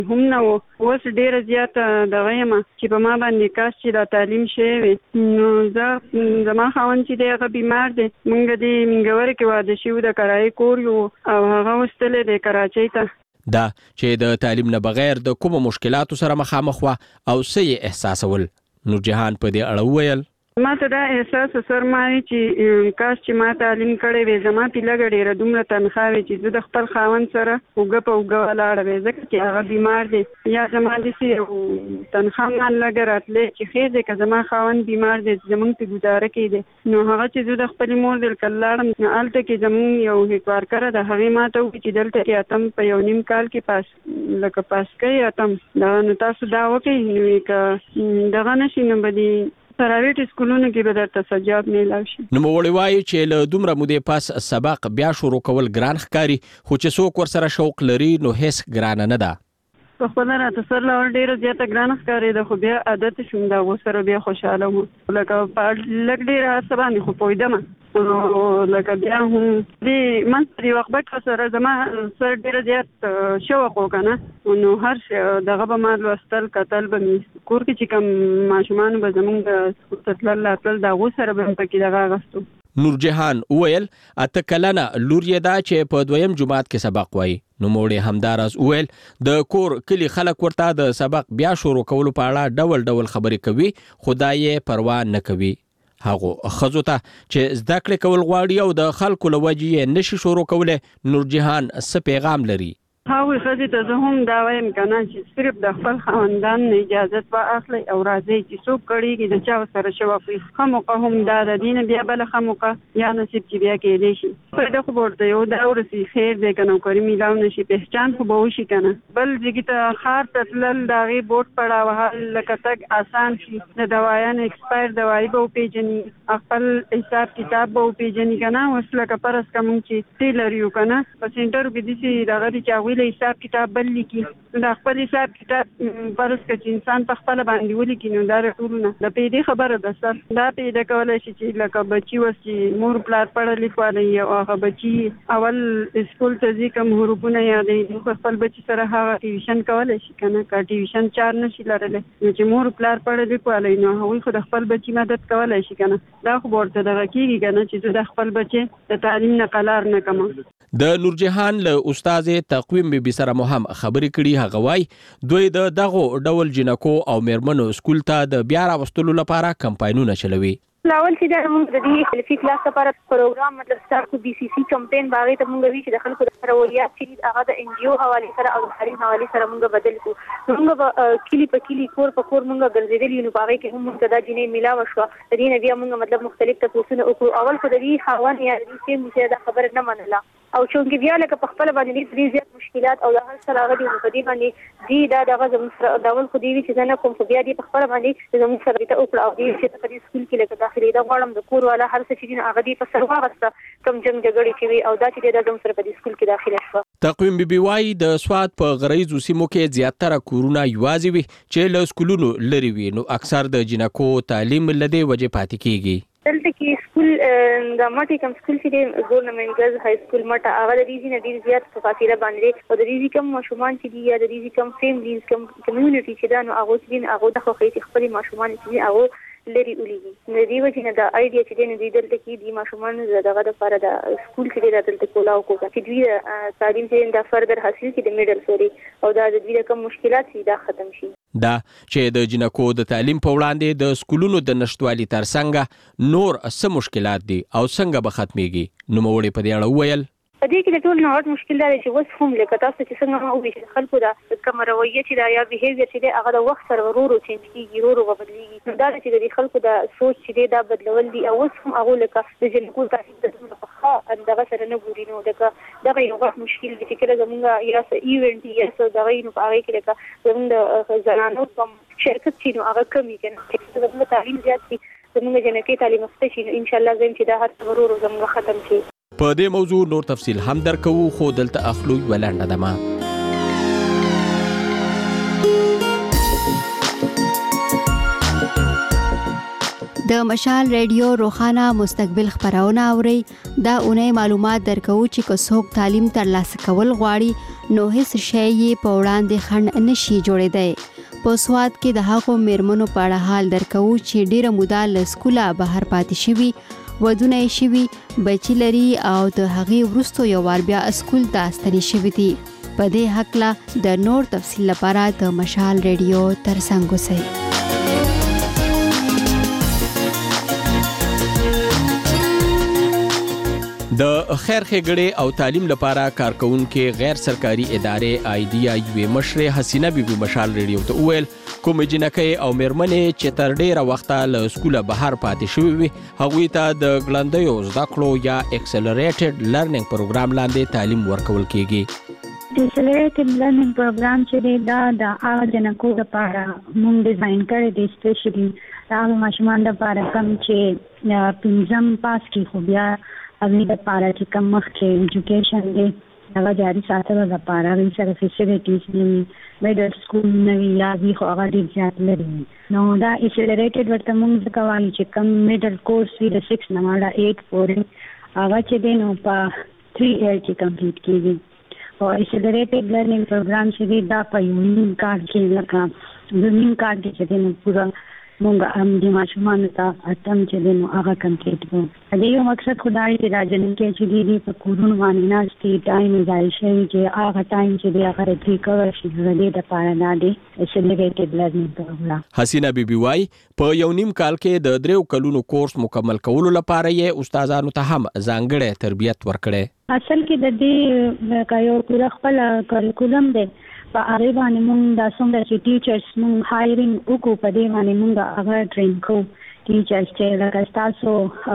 هم نه و اوس ډېره زیاته دغه یم چې په ما باندې کاش چې دا تعلیم شوی وي. نو زما خاوند چې دی هغه بیمار دی. موږ د منګورې کې واده شوي د کرایې کور یو او هغه وستلی دی کراچۍ ته. دا چې د تعلیم نه بغیر د کومو مشکلاتو سره مخامخ وه او څه یې احساسول. نورجهان په دې اړه وویل ما ته دا احساس سر مایي چې کاش چې ما تعلیم کړی وی زما په لګ ډیره دومره تنخواه وي چې زه د خپل خاوند سره اوږه په اوږه ولاړه وی ځکه چې هغه بیمار دی یا زما داسې تنخواه ما لږ راتلی چې ښې دی که زما خاوند بیمار دی زموږ په ګزاره کې دی نو هغه چې زه د خپلې مور دلته لاړم نو هلته کې زموږ یو هیکوارکره ده هغې ما ته وکړي چې دلته کې اتم په یو نیم کال کې پاس کوي اتم دغه نو تاسو دا وکړئ نو که دغه نشي نو به دې پرایویټ سکولونو کې به درته سجاد میلاو شي. نوموړی وایي چې له دومره مودې پس سبق بیا شروع کول ګران ښکاري خو چې څوک ورسره شوق لري نو هیڅ ګرانه نه ده. په خپله راته سر له ډېره زیاته ګرانه ښکارېده خو بیا عادت شوم د هغو سره بیا خوشحاله وم لکه په لږ ډېره هڅه باندې خو پوهېدم لکه بیا هم دې منځ په دې وخت سره زما سر ډېره زیات شوق و که نه نو هر شی دغه به ما لوستل کتل به مې کور کې چې کوم ماشومانو به زموږ د سکول ته تلل راتلل د هغو سره به مې پکې دغه اخیستو. نورجهان وویل 8 کلنه لور یې دا چې په دویم جماعت کې سبق وایي. نوموړی همداراز وویل د کور کلي خلک ورته د سبق بیا شروع کولو په اړه ډول ډول خبرې کوي خو دا یې پروا نه کوي. هغو ښځو ته چې زده کړې کول غواړي او د خلکو له وجې یې نشي شروع کولی نورجهان څه پیغام لري؟ هغوی ښځې ته زه هم دا وایم که نه چې صرف د خپل خاوندان نه اجازت واخلئ او راځئ چې څوک کړېږي د چا سره شوق وي ښه موقع هم دا د دې نه بیا بله ښه موقع یا نصیب چې بیا کېدی شي فایده خو به ورته یو دا ورسي خیر دی که نوکري میلاو نه شي پهچان خو به وشي که نه بل ځګي ته ښار ته تلل د هغې بورډ پړاوهل لکه تګ اسان شي د دوایانو ایکسپایر دوایي به وپېژني خپل حساب کتاب به وپېژني که نه اوس لکه فرض که مونږ چې ټیلر یو که نه په سینټرو کې داسې دغه دي چې هغوی له حساب کتاب بل لیکي د خپل حساب کتاب فرض که چې انسان په خپله باندې ولیکي نو دا ټولونه د پیدې خبره ده سر دا پیدا کولی شي چې لکه بچي اوس چې مور پلار پړه لیکوالی او هغه بچي اول سکول ته ځي کوم حروفونه یادوي نو خپل بچي سره هغه ټیوشن کولی شي که نه که ټیوشن چار نشي لرلی نو چې مور پلار پړه لیکوالی نو هغوی خو د خپل بچي مدد کولی شي که نه دا خو به ورته دغه کېږي که نه چې زه د خپل بچي د تعلیم نه قلار نه کړم. د نورجهان له استاد تقویم بیبي سره مو هم خبرې کړي. هغه وایي دوی د دغو ډول جنکو او میرمنو سکول ته د بیا راوستلو لپاره کمپاینونه چلوي. لاول چې دا موږ د دې خلفي کلاس لپاره پروګرام مطلب ستارت کو بي سي سي کمپاین باغې ته موږ وی چې د خلکو د روليات چې هغه د ان جی او حواله سره او تعلیم حواله سره موږ بدل کو موږ کلی په کلی کور په کور موږ ګرځېدل یو باغې کې هم موږ د جنې ملاو شو د دې نه بیا موږ مطلب مختلف تاسوونه او اول خو د دې حوان یا د دې چې دا خبره نه منله او چونګې بیا لکه په خپل باندې ډېر زیات مشکلات او د هر سره هغه د مقدمه باندې دی دا دغه زموږ ډول خو دی چې نه کوم خو بیا دی په خپل باندې زموږ سره ته او او دی چې په دې سکول کې لکه داخلي دا غواړم د کور والا هر څه چې هغه دی په سر واغسته کم جنگ جګړې چې وي او دا چې د زموږ سره په دې سکول کې داخله شو. تقویم بیبي وایي د سواد په غریزو سیمو کې زیاتره کورونه یوازې وي چې له سکولونو لرې وي نو اکثر د جنکو تعلیم له دې وجې پاتې کېږي. دلته کې سکول د ماټي کم سکول چې د ګورنمنت ګرلز های سکول ماټه هغه د دې نه ډیر زیات په فاصله باندې او د دې کم ماشومان چې دی یا د دې کم فیملیز کم کمیونټي چې دا نو هغه چې هغه د خو خپل ماشومان چې هغه لري ولېږي نو دی وجه نه دا آیډیا چې دی دلته کې دی ماشومان دغه د لپاره د سکول کې د دلته کولاو کوي چې دوی تعلیم چې د فردر حاصل کړي د میډل سوري او دا د دوی کوم مشکلات چې دا ختم شي. دا چې د جنکو د تعلیم په وړاندې د سکولونو د نشټوالي ترڅنګ نور څه مشکلات دي او څنګه به ختميږي نوموړي په دې اړه وویل. په دې کې د ټول نه مشکل دی چې اوس هم لکه تاسو چې څنګه مو ویل خلکو دا کوم رویه چې دا یا بیهیویر چې دی هغه د وخت سره ورو چینج کیږي ورو بدلیږي دا چې د خلکو دا سوچ چې دا بدلول دي او اوس هم هغه لکه د جنکو تعلیم د څخه اندغه سره نه ګوري نو دا یو وخت مشکل دي چې کله زمونږ یا څه ایونت یا څه دا غوښنه په هغه کې لکه زمونږ زنانو کوم شرکت چې نو هغه کمی کنه چې زمونږ تعلیم زیات شي زمونږ جنکې تعلیم افته شي ان شاء الله زم چې دا هر ورو زمونږ ختم شي. په دې موضوع نور تفصیل هم درکو خو دلته اخلو ولنده دمه. د مشال ریډیو روخانه مستقبل خبرونه اوري دا اونۍ معلومات درکو چې څوک تعلیم ترلاسه کول غواړي نو هیڅ شی یې په وړاندې خنډ نشي جوړېدی. په سوات کې د هغو میرمنو په اړه حال درکو چې ډیره موده له سکوله بهر پاتې شوي، ودونه یې شوي، بچي لري او د هغې وروسته یو وار بیا سکول ته ستنې شوي دي. په دې هکله د نور تفصیل لپاره د مشال ریډیو ترڅنګ اوسئ. د خیر ښېګړې او تعلیم لپاره کارکونکو غیر سرکاري ادارې آیډیا یو مشر حسینه بیبي مشال ریډیو ته وویل کوم جنکۍ او میرمنې چې تر ډیره وخته له سکوله بهر پاتې شوي وي هغوی ته د ګړندیو زده کړو یا اکسلریټډ لرنینګ پروګرام لاندې تعلیم ورکول کیږي. اکسلریټډ لرنینګ پروګرام چې دی دا د هغه جنکو لپاره موږ ډیزاین کړی دی سپیشلی هغه ماشومان لپاره کوم چې پنځم پاس کې خو بیا هغوی لپاره چې کوم مخکې ایجوکیشن دی هغه جاري ساتلو لپاره هغوی سره فیسیلیټیز نه وي، میډل سکول نه وي یا هغوی خو هغه ډېر زیات لرې وي. نو دا اکسلریټډ ورته موږ ځکه وایو چې کوم میډل کورس وي د 6 نه ماړه 8 پورې هغه چې دی نو په 3 ایئر کې کمپلیټ کېږي. او اکسلریټډ لرنینګ پروګرام چې دی دا په یو نیم کال کې لکه یو نیم کال کې چې دی نو پوره مونږ د ماشومانو ته اتم چې دی نو هغه کمپلیټ کړو. د یو مقصد خدای چې دا جنکۍ چې دی په کورونو باندې ناستې ټایم یې ضایع شوی چې هغه ټایم چې دی هغه ریکور شي د دې لپاره دا دی اکسلریټډ لرنینګ پروګرام. حسینه بیبي وایي په یو نیم کال کې د 3 کلونو کورس مکمل کولو لپاره یې استادانو ته هم ځانګړی تربیت ورکړی. اصل کې د دې یو پوره خپل کریکولم دی په هغه باندې موږ د څومره چې ټیچرز موږ هایرینګ وکړو په دې باندې موږ هغه ټرین کوو ټیچرز چې لکه تاسو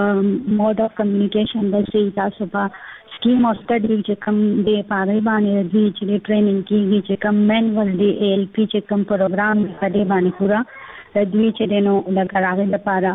موډ اف کمیونیکیشن د تاسو په سکیم اف سټډي چې کوم دی په هغه باندې دی چې ټریننګ کیږي چې کوم مینول دی ال پی چې کوم پروګرام په دې باندې پورا د دې چې نو لکه هغه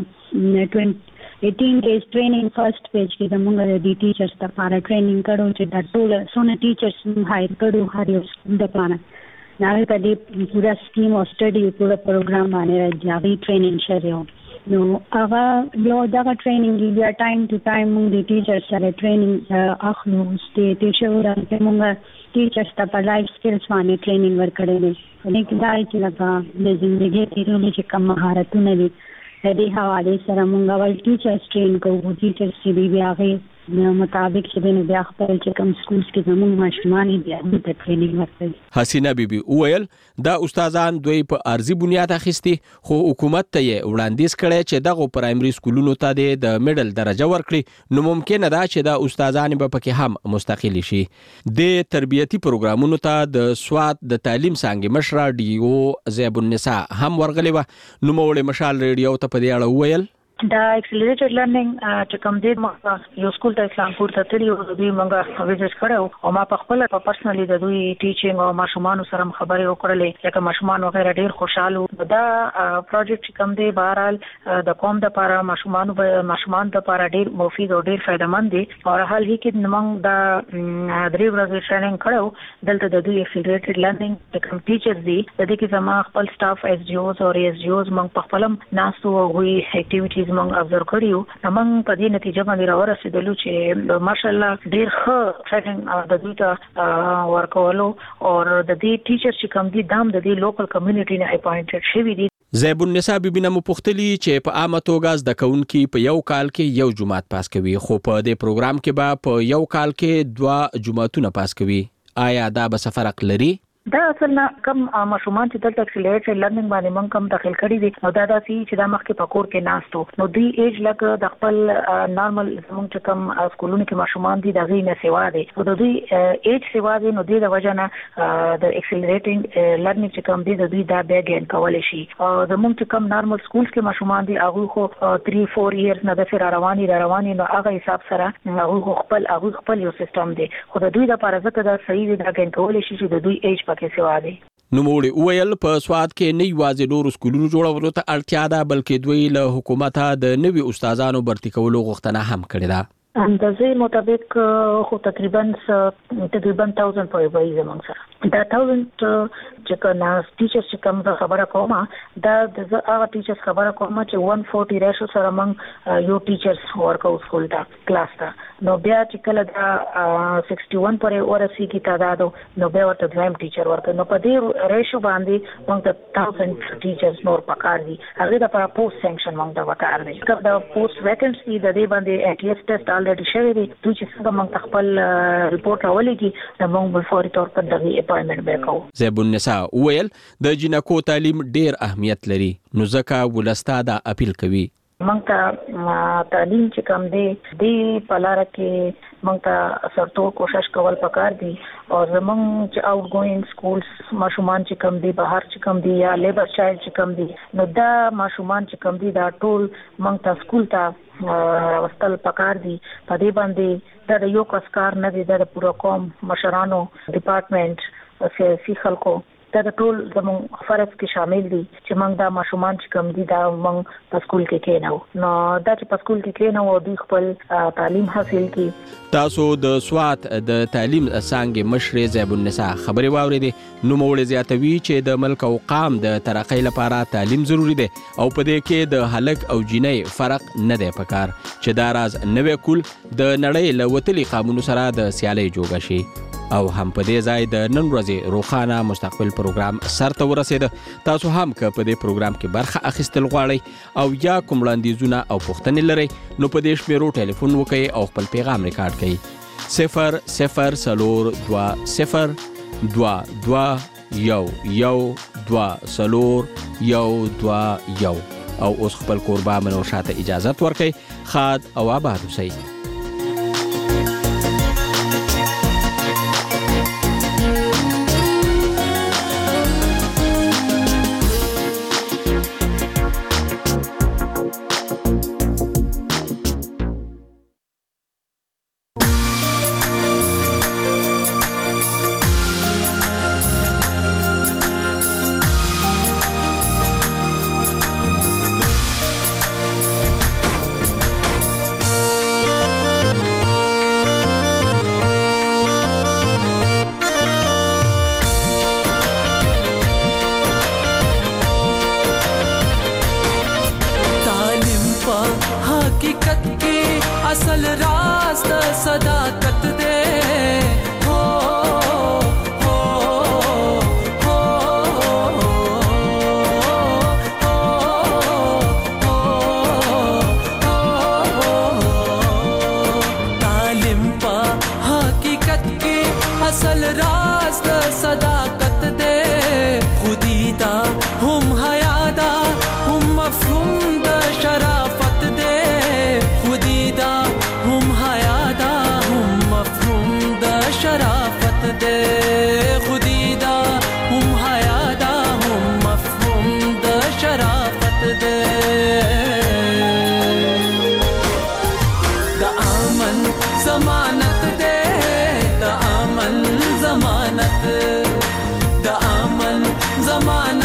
لپاره 18 days training first page کې زموږ د دې ټیچرز لپاره ټریننګ کړو چې د ټول څونه ټیچرز هایر کړو هر یو سکول لپاره نه په دې پورا سکیم او سټډي پورا پروګرام باندې راځي ټریننګ شریو. نو هغه یو دغه ټریننګ بیا ټایم ټو ټایم موږ د ټیچرز سره ټریننګ اخلو چې ټیچر ورته موږ ټیچرز ته په لایف سکلز باندې ټریننګ ورکړی دی. نو دا چې لکه د ژوندۍ تیرولو چې کوم مهارتونه دي د دې حواله سره موږ ول ټیچرز ټرین کوو. ټیچرز چې بیا هغه مطابق چې نو بیا خپل چې کوم سکولز کې زموږ ماشومان بیا د ټریننګ ورکوي. حسینه بیبي وویل دا استادان دوی په ارزي بنیاد اخیستي خو حکومت ته یې وړاندیز کړی چې دغه پرایمري سکولونو ته د میډل درجه ورکړي نو ممکن ده چې دا استادان به پکې هم مستقل شي. د تربیتي پروګرامونو ته د سوات د تعلیم څانګې مشره ډیو زیب النساء هم ورغلې و. نو موږ مشال ریډیو ته په دې اړه وویل دا اکسلریټډ لرنینګ چې کوم دې موږ یو سکول ته اسلامپور ته تللی او دوی موږ ویزټ کړو او ما په خپل په پرسنلی د دوی ټیچینګ او ماشومان سره خبرې وکړلې لکه ماشومان وغیرہ ډیر خوشاله دا پروجیکټ چې کوم دې بهرحال د قوم د لپاره ماشومان د لپاره ډیر مفید او ډیر فائدمند دي. او حال هی کې موږ دا 3 ورځې ټریننګ کړو دلته د دوی اکسلریټډ لرنینګ د کوم ټیچرز دي د دې کې زما خپل سټاف ایس جی اوز او ایس جی اوز موږ په خپل ناسو او وی اکټیویټیز موږ ابزرو کړیو. موږ په دې نتیجه باندې راورسېدلو چې ماشاءالله ډیر ښه ټریننګ د دوی ته ورکولو او د دې ټیچر چې کوم دي دام د دې لوکل کمیونټي نه اپاینټډ شوی دي. زیب النساء بیبي نه مپوښتلی چې په عامه توګه زده کوونکي په یو کال کې یو جماعت پاس کوي خو په دې پروګرام کې به په یو کال کې 2 جماعتونه پاس کوي. آیا دا به څه فرق لري؟ دا اصل کم ماشومان چې دلته اکسلریټډ لرنینګ باندې موږ کم داخل کړي دي نو دا داسې چې دا مخکې په کور کې ناستو نو دوی ایج لکه د خپل نارمل زموږ چې کم سکولونو کې ماشومان دي د غي نه سیوا دي او د دوی ایج سیوا دي نو د وجه نه د اکسلریټینګ لرنینګ چې کم دي د دوی دا بیگ ان کول شي. او زموږ چې کم نارمل سکولز کې ماشومان دي هغه خو 3-4 ایئرز نه د فر رواني نو هغه حساب سره هغه خپل یو سیستم دی خو د دوی لپاره ځکه دا صحیح دی دا ان کول شي چې د دوی ایج پکې سیوا دي. نو موږ ویل په سواد کې نه یوازې نور سکولونو جوړولو ته اړتیا ده بلکې دوی له حکومت د نوي استادانو برتي کولو غوښتنه هم کړې ده. اندازې مطابق خو تقریبا 1000 په وایي زموږ سره دا 1000 چې کنا ټیچرز چې کوم خبره کومه دا د هغه ټیچرز خبره کومه چې 140 ریشو سره موږ یو ټیچرز ورکو سکول ته کلاس ته نو بیا چې کله دا 61 پرې ورسي کی تعداد نو بیا ورته دویم ټیچر ورکو نو په دې ریشو باندې موږ ته 1000 ټیچرز نور پکار دي هغه د لپاره پوسټ سینکشن موږ ته وکړ دي چې دا پوسټ ویکنسي د دې باندې اټیس ټیسټ الریډي شوی دی چې څنګه موږ خپل ریپورت راولېږي نو موږ به فوري تور په دغه اپاینټمنټ وکړو. زیب النساء ویل د جنکو تعلیم ډیر اهمیت لري نو ځکه ولستا دا اپیل کوي موږ ته تعلیم چې کوم دی په لار کې موږ ته سرتو کوشش کول پکار دي او زموږ چې آوټ ګوینګ سکولز ماشومان چې کوم دي بهر چې کوم دي یا لیبر چایلډ چې کوم دي نو دا ماشومان چې کوم دي دا ټول موږ ته سکول ته وستل پکار دي په دې باندې دا یو کسکار نه دي د پوره قوم مشرانو ډپارټمنټ سیاسي خلکو دا ټول زموږ فرض کې شامل دي چې موږ دا ماشومان چې کوم دي دا موږ په سکول کې کېنو نو دا چې په سکول کې کېنو او دوی خپل تعلیم حاصل کړي. تاسو د سوات د تعلیم څنګه مشر زیب النساء خبري واورېدې نو موږ زیاتوي چې د ملک او قام د ترقۍ لپاره تعلیم ضروری دی او په دې کې د هلک او جنۍ فرق نه دی پکار چې دا راز نوې کول د نړۍ له وتلي قانونو سره د سیالي جوړ شي او هم په دې ځای د نن ورځې روخانه مستقبل پروګرام سرته ورسید. تاسو هم که په دې پروګرام کې برخه اخیستل غواړئ او یا کوم وړاندیزونه او پوښتنې لرئ نو په دې شمیرو ټلیفون وکړئ او خپل پیغام ریکارډ کړئ 002022 او اوس خپل قربا منو شاته اجازه ورکړئ. خاد او آباد اوسئ. असल रास्त सदाकत दे हो हो हो तालिम पा हकीकत की असल रास्त सदाकत दे खुदीदा हम हयादा हम मफहूम द शराफत दे खुदीदा हम हयादा हम मफहूम द शराफत दे खुदीदा हम हयादा हम मफहूम द शराफत दे द अमन जमानत दे द अमन जमानत द अमन जमानत